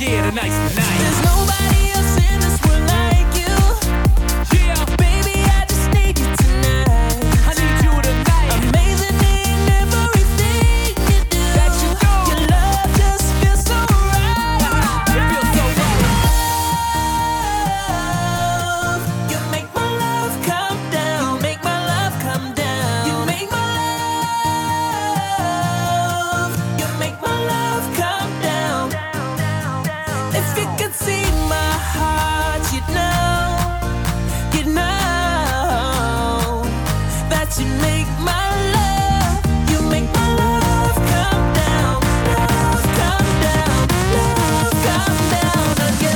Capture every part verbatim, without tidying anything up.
yeah, tonight's the night. There's nobody else in this world like you. Yeah, Baby, I just need you tonight. I need you tonight. Amazing in everything you do. That you do. Your love just feels so right. You feel so right. Love, you make my love come down. Make my love come down. You make my love. You make my love come down. If you could see my heart, you'd know, you'd know that you make my love, you make my love come down, love come down, love come down on you.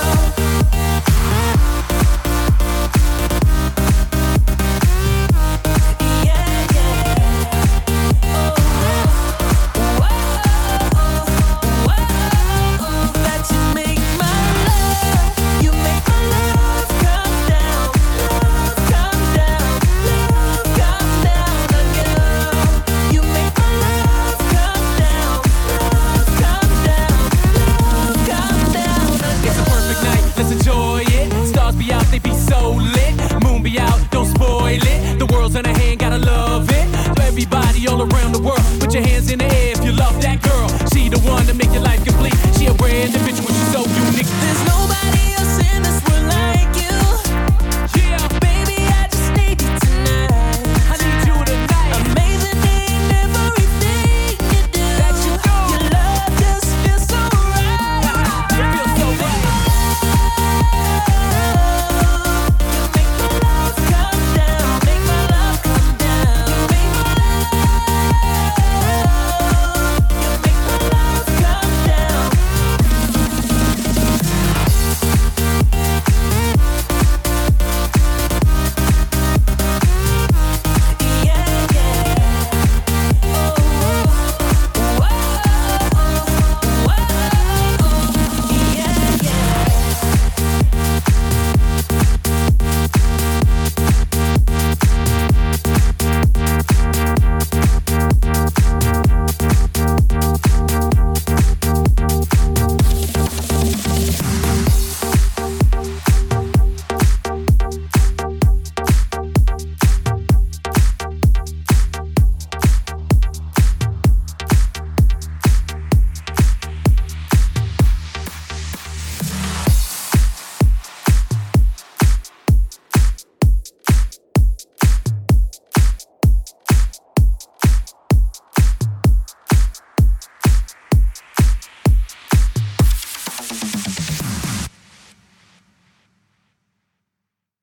Yeah, yeah. Oh, whoa, whoa, that you make my love, you make my love come down, love come down, love come down on you. You make my love come down, love come down, love come down on you. It's a perfect night, let's enjoy it. Stars be out, they be so lit. Moon be out, don't spoil it. The world's in her hand, gotta love it. Everybody all around the world, put your hands in the air if you love that girl. She the one to make your life complete. She a rare individual, she's so